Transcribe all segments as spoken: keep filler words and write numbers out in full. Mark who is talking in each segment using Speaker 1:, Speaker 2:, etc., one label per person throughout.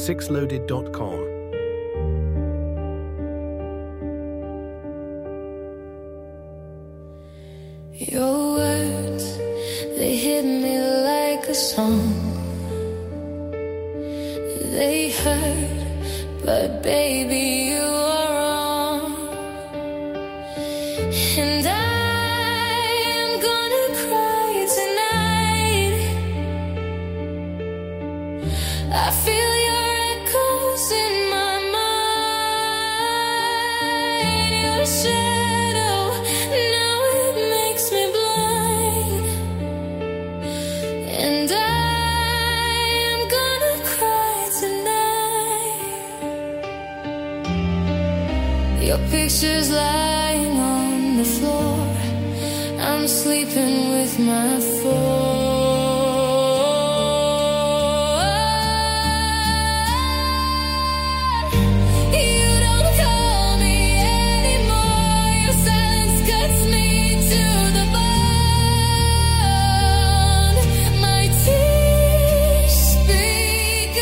Speaker 1: six loaded dot com.
Speaker 2: Your words, they hit me like a song. They hurt, but baby, you are wrong. And I am gonna cry tonight. I feel your echoes in my mind. Your shadow, now it makes me blind. And I am gonna cry tonight. Your picture's lying on the floor. I'm sleeping with my phone. You don't call me anymore. Your silence cuts me to the bone. My tears speak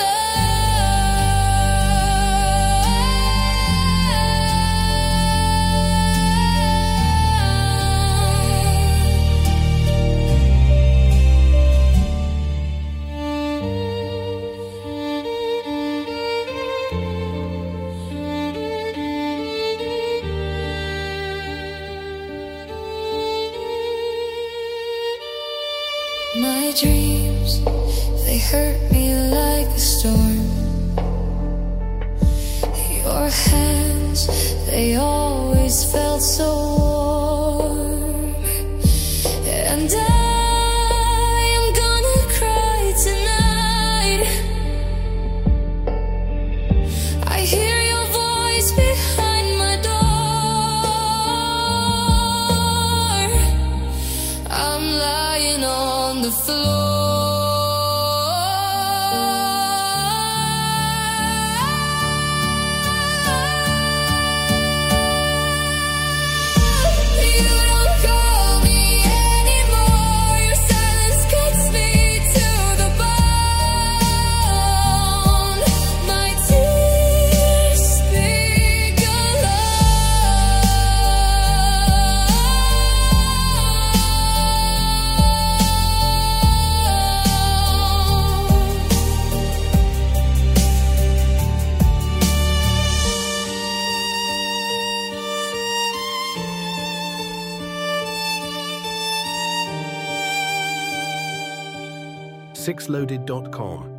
Speaker 2: my dreams, they hurt me like a storm. Your hands, they always felt so warm. And I am gonna cry tonight. I hear your voice behind my door. I'm lying on the floor. You don't call me anymore. Your silence cuts me to the bone. My tears speak
Speaker 1: six loaded dot com.